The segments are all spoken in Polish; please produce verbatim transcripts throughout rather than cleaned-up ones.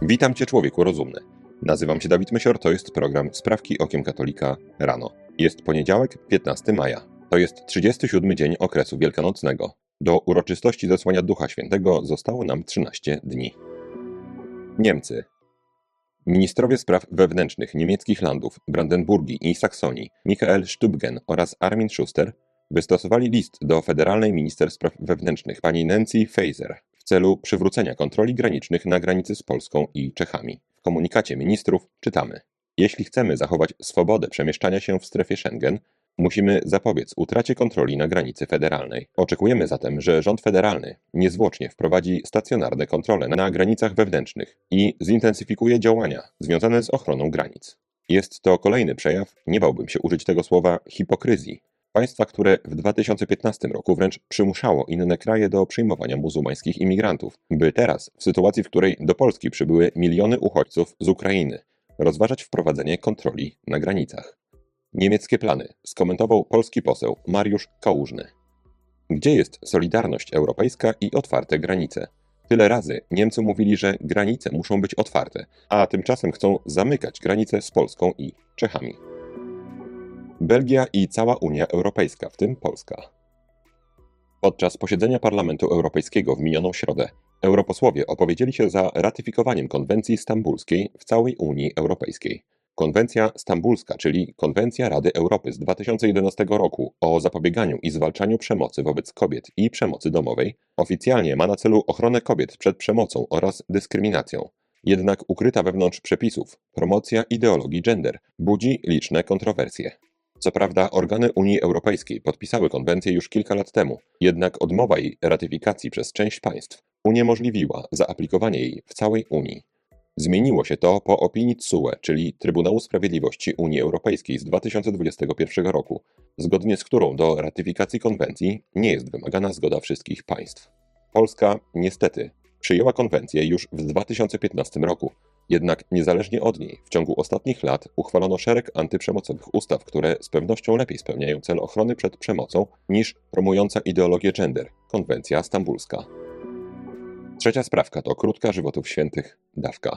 Witam Cię, człowieku rozumny. Nazywam się Dawid Mysior, to jest program Sprawki Okiem Katolika rano. Jest poniedziałek, piętnastego maja. To jest trzydziesty siódmy dzień okresu wielkanocnego. Do uroczystości zesłania Ducha Świętego zostało nam trzynaście dni. Niemcy. Ministrowie spraw wewnętrznych niemieckich landów Brandenburgii i Saksonii Michael Stübgen oraz Armin Schuster wystosowali list do Federalnej Minister Spraw Wewnętrznych pani Nancy Faeser w celu przywrócenia kontroli granicznych na granicy z Polską i Czechami. W komunikacie ministrów czytamy: jeśli chcemy zachować swobodę przemieszczania się w strefie Schengen, musimy zapobiec utracie kontroli na granicy federalnej. Oczekujemy zatem, że rząd federalny niezwłocznie wprowadzi stacjonarne kontrole na granicach wewnętrznych i zintensyfikuje działania związane z ochroną granic. Jest to kolejny przejaw, nie bałbym się użyć tego słowa, hipokryzji państwa, które w dwa tysiące piętnastym roku wręcz przymuszało inne kraje do przyjmowania muzułmańskich imigrantów, by teraz, w sytuacji, w której do Polski przybyły miliony uchodźców z Ukrainy, rozważać wprowadzenie kontroli na granicach. Niemieckie plany skomentował polski poseł Mariusz Kałużny. Gdzie jest solidarność europejska i otwarte granice? Tyle razy Niemcy mówili, że granice muszą być otwarte, a tymczasem chcą zamykać granice z Polską i Czechami. Belgia i cała Unia Europejska, w tym Polska. Podczas posiedzenia Parlamentu Europejskiego w minioną środę europosłowie opowiedzieli się za ratyfikowaniem konwencji stambulskiej w całej Unii Europejskiej. Konwencja stambulska, czyli Konwencja Rady Europy z dwa tysiące jedenastego roku o zapobieganiu i zwalczaniu przemocy wobec kobiet i przemocy domowej, oficjalnie ma na celu ochronę kobiet przed przemocą oraz dyskryminacją. Jednak ukryta wewnątrz przepisów promocja ideologii gender budzi liczne kontrowersje. Co prawda organy Unii Europejskiej podpisały konwencję już kilka lat temu, jednak odmowa jej ratyfikacji przez część państw uniemożliwiła zaaplikowanie jej w całej Unii. Zmieniło się to po opinii T S U E, czyli Trybunału Sprawiedliwości Unii Europejskiej z dwa tysiące dwudziestego pierwszego roku, zgodnie z którą do ratyfikacji konwencji nie jest wymagana zgoda wszystkich państw. Polska, niestety, przyjęła konwencję już w dwa tysiące piętnastym roku, jednak niezależnie od niej w ciągu ostatnich lat uchwalono szereg antyprzemocowych ustaw, które z pewnością lepiej spełniają cel ochrony przed przemocą niż promująca ideologię gender, konwencja stambulska. Trzecia sprawka to krótka żywotów świętych, dawka.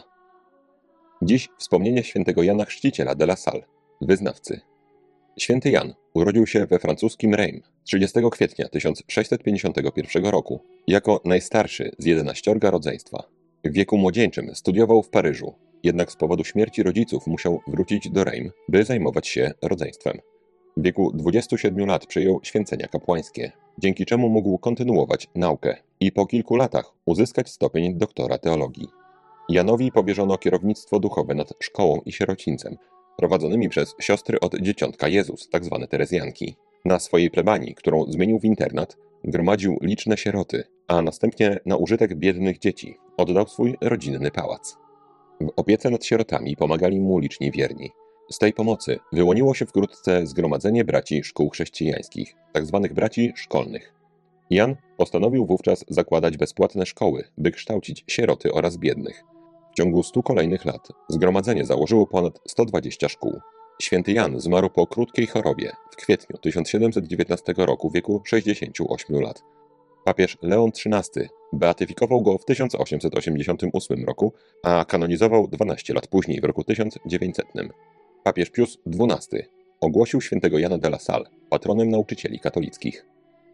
Dziś wspomnienie świętego Jana Chrzciciela de la Salle, wyznawcy. Święty Jan urodził się we francuskim Reims trzydziestego kwietnia tysiąc sześćset pięćdziesiątego pierwszego roku jako najstarszy z jedenaściorga rodzeństwa. W wieku młodzieńczym studiował w Paryżu, jednak z powodu śmierci rodziców musiał wrócić do Reims, by zajmować się rodzeństwem. W wieku dwudziestu siedmiu lat przyjął święcenia kapłańskie, dzięki czemu mógł kontynuować naukę i po kilku latach uzyskać stopień doktora teologii. Janowi powierzono kierownictwo duchowe nad szkołą i sierocińcem, prowadzonymi przez siostry od Dzieciątka Jezus, tzw. Terezjanki. Na swojej plebanii, którą zmienił w internat, gromadził liczne sieroty, a następnie na użytek biednych dzieci oddał swój rodzinny pałac. W opiece nad sierotami pomagali mu liczni wierni. Z tej pomocy wyłoniło się wkrótce Zgromadzenie Braci Szkół Chrześcijańskich, tzw. braci szkolnych. Jan postanowił wówczas zakładać bezpłatne szkoły, by kształcić sieroty oraz biednych. W ciągu stu kolejnych lat zgromadzenie założyło ponad sto dwadzieścia szkół. Święty Jan zmarł po krótkiej chorobie w kwietniu tysiąc siedemset dziewiętnastego roku w wieku sześćdziesięciu ośmiu lat. Papież Leon trzynasty beatyfikował go w tysiąc osiemset osiemdziesiątym ósmym roku, a kanonizował dwanaście lat później, w roku tysiąc dziewięćsetnym. Papież Pius dwunasty ogłosił świętego Jana de la Salle patronem nauczycieli katolickich.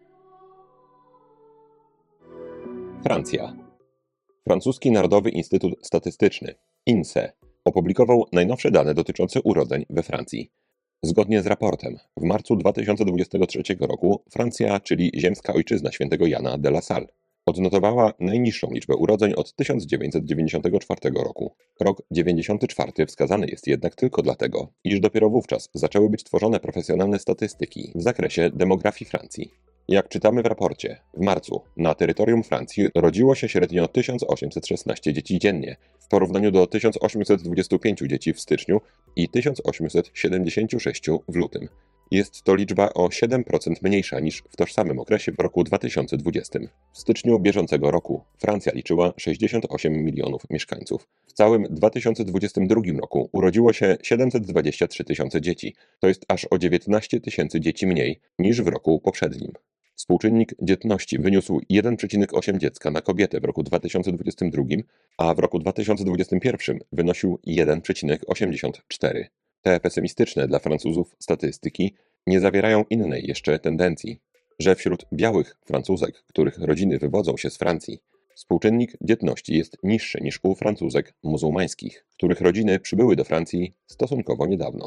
Francja. Francuski Narodowy Instytut Statystyczny, I N S E, opublikował najnowsze dane dotyczące urodzeń we Francji. Zgodnie z raportem, w marcu dwa tysiące dwudziestego trzeciego roku Francja, czyli ziemska ojczyzna świętego Jana de la Salle, odnotowała najniższą liczbę urodzeń od tysiąc dziewięćset dziewięćdziesiątego czwartego roku. Rok dziewięćdziesiąty czwarty wskazany jest jednak tylko dlatego, iż dopiero wówczas zaczęły być tworzone profesjonalne statystyki w zakresie demografii Francji. Jak czytamy w raporcie, w marcu na terytorium Francji rodziło się średnio tysiąc osiemset szesnaście dzieci dziennie, w porównaniu do tysiąc osiemset dwudziestu pięciu dzieci w styczniu i tysiąc osiemset siedemdziesięciu sześciu w lutym. Jest to liczba o siedem procent mniejsza niż w tożsamym okresie w roku dwa tysiące dwudziestym. W styczniu bieżącego roku Francja liczyła sześćdziesiąt osiem milionów mieszkańców. W całym dwa tysiące dwudziestym drugim roku urodziło się siedemset dwadzieścia trzy tysiące dzieci. To jest aż o dziewiętnaście tysięcy dzieci mniej niż w roku poprzednim. Współczynnik dzietności wyniósł jeden przecinek osiem dziecka na kobietę w roku dwa tysiące dwudziestym drugim, a w roku dwa tysiące dwudziestym pierwszym wynosił jeden przecinek osiemdziesiąt cztery. Te pesymistyczne dla Francuzów statystyki nie zawierają innej jeszcze tendencji, że wśród białych Francuzek, których rodziny wywodzą się z Francji, współczynnik dzietności jest niższy niż u Francuzek muzułmańskich, których rodziny przybyły do Francji stosunkowo niedawno.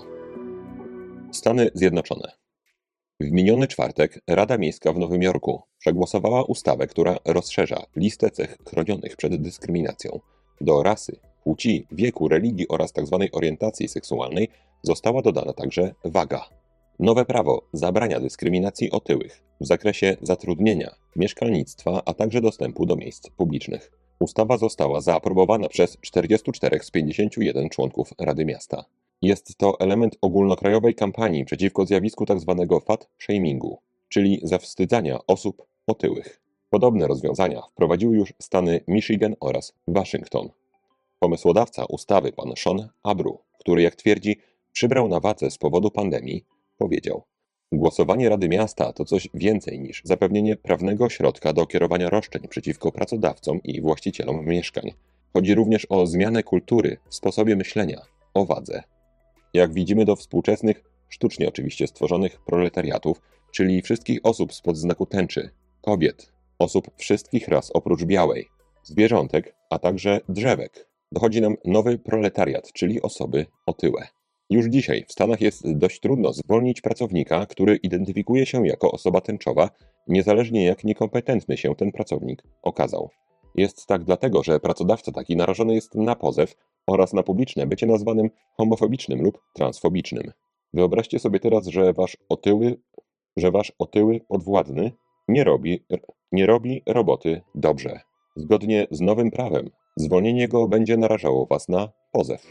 Stany Zjednoczone. W miniony czwartek Rada Miejska w Nowym Jorku przegłosowała ustawę, która rozszerza listę cech chronionych przed dyskryminacją. Do rasy, płci, wieku, religii oraz tzw. orientacji seksualnej została dodana także waga. Nowe prawo zabrania dyskryminacji otyłych w zakresie zatrudnienia, mieszkalnictwa, a także dostępu do miejsc publicznych. Ustawa została zaaprobowana przez czterdziestu czterech z pięćdziesięciu jeden członków Rady Miasta. Jest to element ogólnokrajowej kampanii przeciwko zjawisku tzw. fat shamingu, czyli zawstydzania osób otyłych. Podobne rozwiązania wprowadziły już stany Michigan oraz Waszyngton. Pomysłodawca ustawy pan Sean Abru, który jak twierdzi przybrał na wadze z powodu pandemii, powiedział: głosowanie Rady Miasta to coś więcej niż zapewnienie prawnego środka do kierowania roszczeń przeciwko pracodawcom i właścicielom mieszkań. Chodzi również o zmianę kultury w sposobie myślenia o wadze. Jak widzimy, do współczesnych, sztucznie oczywiście stworzonych proletariatów, czyli wszystkich osób spod znaku tęczy, kobiet, osób wszystkich ras oprócz białej, zwierzątek, a także drzewek, dochodzi nam nowy proletariat, czyli osoby otyłe. Już dzisiaj w Stanach jest dość trudno zwolnić pracownika, który identyfikuje się jako osoba tęczowa, niezależnie jak niekompetentny się ten pracownik okazał. Jest tak dlatego, że pracodawca taki narażony jest na pozew oraz na publiczne bycie nazwanym homofobicznym lub transfobicznym. Wyobraźcie sobie teraz, że wasz otyły, że wasz otyły podwładny nie robi, nie robi roboty dobrze. Zgodnie z nowym prawem zwolnienie go będzie narażało was na pozew.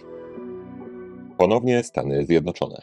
Ponownie Stany Zjednoczone.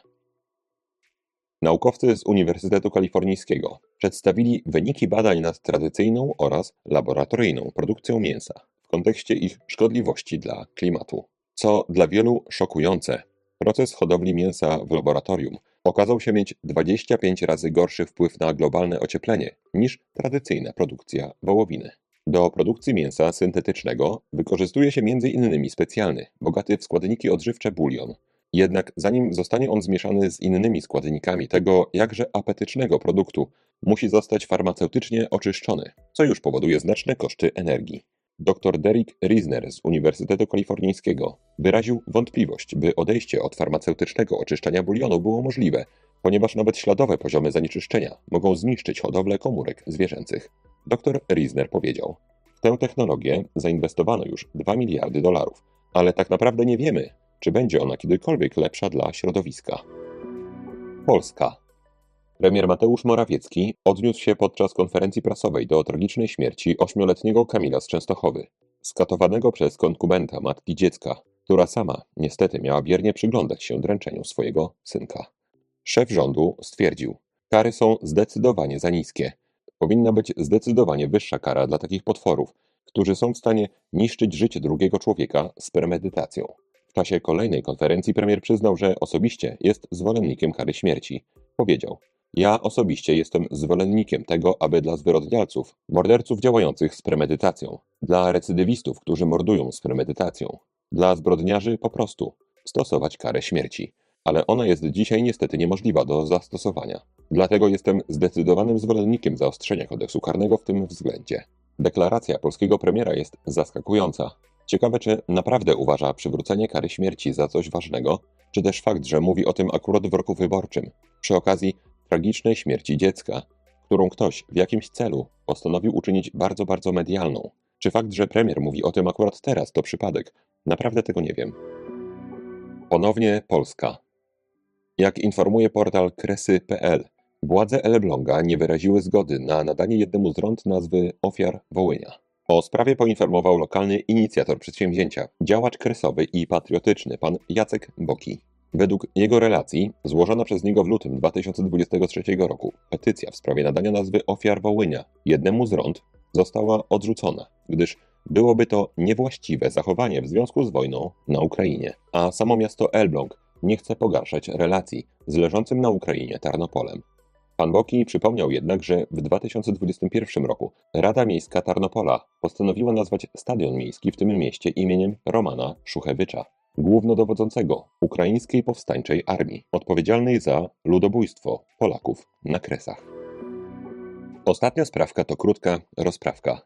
Naukowcy z Uniwersytetu Kalifornijskiego przedstawili wyniki badań nad tradycyjną oraz laboratoryjną produkcją mięsa w kontekście ich szkodliwości dla klimatu. Co dla wielu szokujące, proces hodowli mięsa w laboratorium okazał się mieć dwadzieścia pięć razy gorszy wpływ na globalne ocieplenie niż tradycyjna produkcja wołowiny. Do produkcji mięsa syntetycznego wykorzystuje się między innymi specjalny, bogaty w składniki odżywcze bulion. Jednak zanim zostanie on zmieszany z innymi składnikami tego jakże apetycznego produktu, musi zostać farmaceutycznie oczyszczony, co już powoduje znaczne koszty energii. Dr Derek Riesner z Uniwersytetu Kalifornijskiego wyraził wątpliwość, by odejście od farmaceutycznego oczyszczania bulionu było możliwe, ponieważ nawet śladowe poziomy zanieczyszczenia mogą zniszczyć hodowlę komórek zwierzęcych. Dr Riesner powiedział: w tę technologię zainwestowano już dwa miliardy dolarów, ale tak naprawdę nie wiemy, czy będzie ona kiedykolwiek lepsza dla środowiska. Polska. Premier Mateusz Morawiecki odniósł się podczas konferencji prasowej do tragicznej śmierci ośmioletniego Kamila z Częstochowy, skatowanego przez konkubenta matki dziecka, która sama niestety miała biernie przyglądać się dręczeniu swojego synka. Szef rządu stwierdził: kary są zdecydowanie za niskie. Powinna być zdecydowanie wyższa kara dla takich potworów, którzy są w stanie niszczyć życie drugiego człowieka z premedytacją. W czasie kolejnej konferencji premier przyznał, że osobiście jest zwolennikiem kary śmierci. Powiedział: ja osobiście jestem zwolennikiem tego, aby dla zwyrodnialców, morderców działających z premedytacją, dla recydywistów, którzy mordują z premedytacją, dla zbrodniarzy po prostu stosować karę śmierci. Ale ona jest dzisiaj niestety niemożliwa do zastosowania. Dlatego jestem zdecydowanym zwolennikiem zaostrzenia kodeksu karnego w tym względzie. Deklaracja polskiego premiera jest zaskakująca. Ciekawe, czy naprawdę uważa przywrócenie kary śmierci za coś ważnego, czy też fakt, że mówi o tym akurat w roku wyborczym, przy okazji tragicznej śmierci dziecka, którą ktoś w jakimś celu postanowił uczynić bardzo, bardzo medialną. Czy fakt, że premier mówi o tym akurat teraz, to przypadek? Naprawdę tego nie wiem. Ponownie Polska. Jak informuje portal kresy kropka pe el, władze Elbląga nie wyraziły zgody na nadanie jednemu z rond nazwy Ofiar Wołynia. O sprawie poinformował lokalny inicjator przedsięwzięcia, działacz kresowy i patriotyczny pan Jacek Boki. Według jego relacji, złożona przez niego w lutym dwa tysiące dwudziestego trzeciego roku petycja w sprawie nadania nazwy Ofiar Wołynia jednemu z rond została odrzucona, gdyż byłoby to niewłaściwe zachowanie w związku z wojną na Ukrainie, a samo miasto Elbląg nie chce pogarszać relacji z leżącym na Ukrainie Tarnopolem. Pan Boki przypomniał jednak, że w dwa tysiące dwudziestym pierwszym roku Rada Miejska Tarnopola postanowiła nazwać stadion miejski w tym mieście imieniem Romana Szuchewycza, głównodowodzącego Ukraińskiej Powstańczej Armii, odpowiedzialnej za ludobójstwo Polaków na Kresach. Ostatnia sprawka to krótka rozprawka.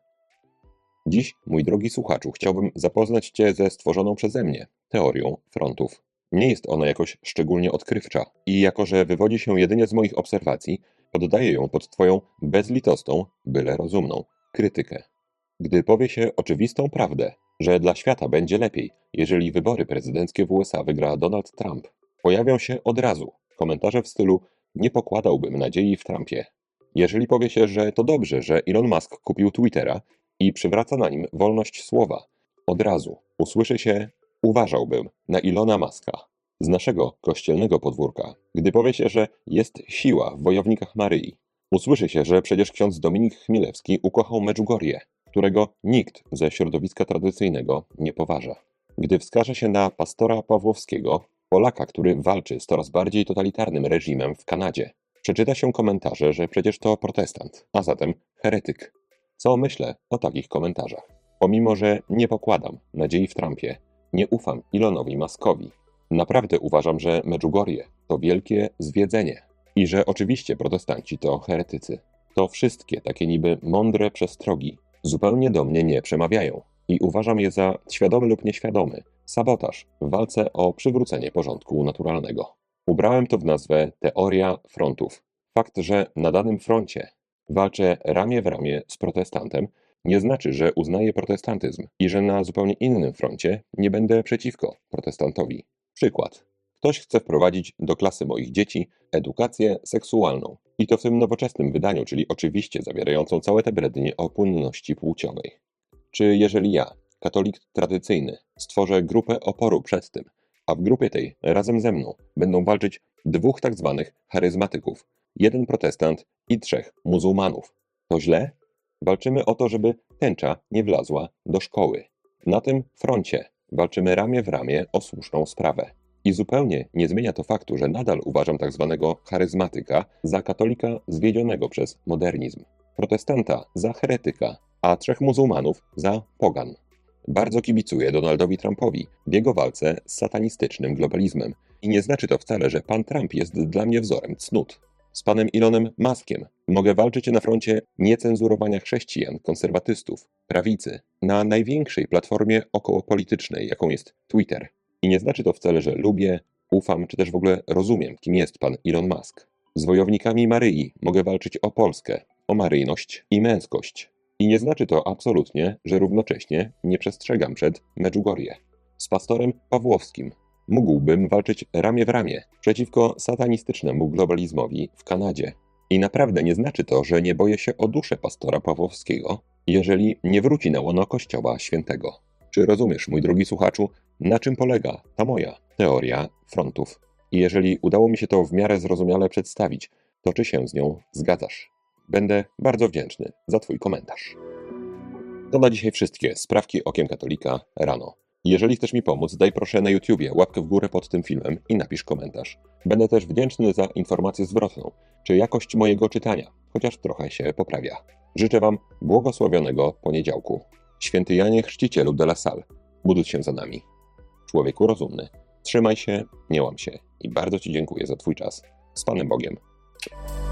Dziś, mój drogi słuchaczu, chciałbym zapoznać Cię ze stworzoną przeze mnie teorią frontów. Nie jest ona jakoś szczególnie odkrywcza i jako że wywodzi się jedynie z moich obserwacji, poddaję ją pod Twoją bezlitosną, byle rozumną krytykę. Gdy powie się oczywistą prawdę, że dla świata będzie lepiej, jeżeli wybory prezydenckie w U S A wygra Donald Trump, pojawią się od razu komentarze w stylu „nie pokładałbym nadziei w Trumpie”. Jeżeli powie się, że to dobrze, że Elon Musk kupił Twittera i przywraca na nim wolność słowa, od razu usłyszy się „uważałbym na Elona Muska”. Z naszego kościelnego podwórka, gdy powie się, że jest siła w wojownikach Maryi, usłyszy się, że przecież ksiądz Dominik Chmielewski ukochał Medjugorje, którego nikt ze środowiska tradycyjnego nie poważa. Gdy wskaże się na pastora Pawłowskiego, Polaka, który walczy z coraz bardziej totalitarnym reżimem w Kanadzie, przeczyta się komentarze, że przecież to protestant, a zatem heretyk. Co myślę o takich komentarzach? Pomimo, że nie pokładam nadziei w Trumpie, nie ufam Elonowi Muskowi. Naprawdę uważam, że Medjugorje to wielkie zwiedzenie i że oczywiście protestanci to heretycy. To wszystkie takie niby mądre przestrogi zupełnie do mnie nie przemawiają i uważam je za świadomy lub nieświadomy sabotaż w walce o przywrócenie porządku naturalnego. Ubrałem to w nazwę teoria frontów. Fakt, że na danym froncie walczę ramię w ramię z protestantem, nie znaczy, że uznaję protestantyzm i że na zupełnie innym froncie nie będę przeciwko protestantowi. Przykład. Ktoś chce wprowadzić do klasy moich dzieci edukację seksualną. I to w tym nowoczesnym wydaniu, czyli oczywiście zawierającą całe te brednie o płynności płciowej. Czy jeżeli ja, katolik tradycyjny, stworzę grupę oporu przed tym, a w grupie tej razem ze mną będą walczyć dwóch tak zwanych charyzmatyków, jeden protestant i trzech muzułmanów, to źle? Walczymy o to, żeby tęcza nie wlazła do szkoły. Na tym froncie walczymy ramię w ramię o słuszną sprawę. I zupełnie nie zmienia to faktu, że nadal uważam tak zwanego charyzmatyka za katolika zwiedzionego przez modernizm, protestanta za heretyka, a trzech muzułmanów za pogan. Bardzo kibicuję Donaldowi Trumpowi w jego walce z satanistycznym globalizmem i nie znaczy to wcale, że pan Trump jest dla mnie wzorem cnót. Z panem Elonem Muskiem mogę walczyć na froncie niecenzurowania chrześcijan, konserwatystów, prawicy, na największej platformie okołopolitycznej, jaką jest Twitter. I nie znaczy to wcale, że lubię, ufam, czy też w ogóle rozumiem, kim jest pan Elon Musk. Z wojownikami Maryi mogę walczyć o Polskę, o maryjność i męskość. I nie znaczy to absolutnie, że równocześnie nie przestrzegam przed Medjugorje. Z pastorem Pawłowskim mógłbym walczyć ramię w ramię przeciwko satanistycznemu globalizmowi w Kanadzie. I naprawdę nie znaczy to, że nie boję się o duszę pastora Pawłowskiego, jeżeli nie wróci na łono Kościoła Świętego. Czy rozumiesz, mój drogi słuchaczu, na czym polega ta moja teoria frontów? I jeżeli udało mi się to w miarę zrozumiale przedstawić, to czy się z nią zgadzasz? Będę bardzo wdzięczny za Twój komentarz. To na dzisiaj wszystkie sprawki Okiem Katolika rano. Jeżeli chcesz mi pomóc, daj proszę na YouTubie łapkę w górę pod tym filmem i napisz komentarz. Będę też wdzięczny za informację zwrotną, czy jakość mojego czytania, chociaż trochę się poprawia. Życzę Wam błogosławionego poniedziałku. Święty Janie Chrzcicielu de la Salle, módl się za nami. Człowieku rozumny, trzymaj się, nie łam się i bardzo Ci dziękuję za Twój czas. Z Panem Bogiem.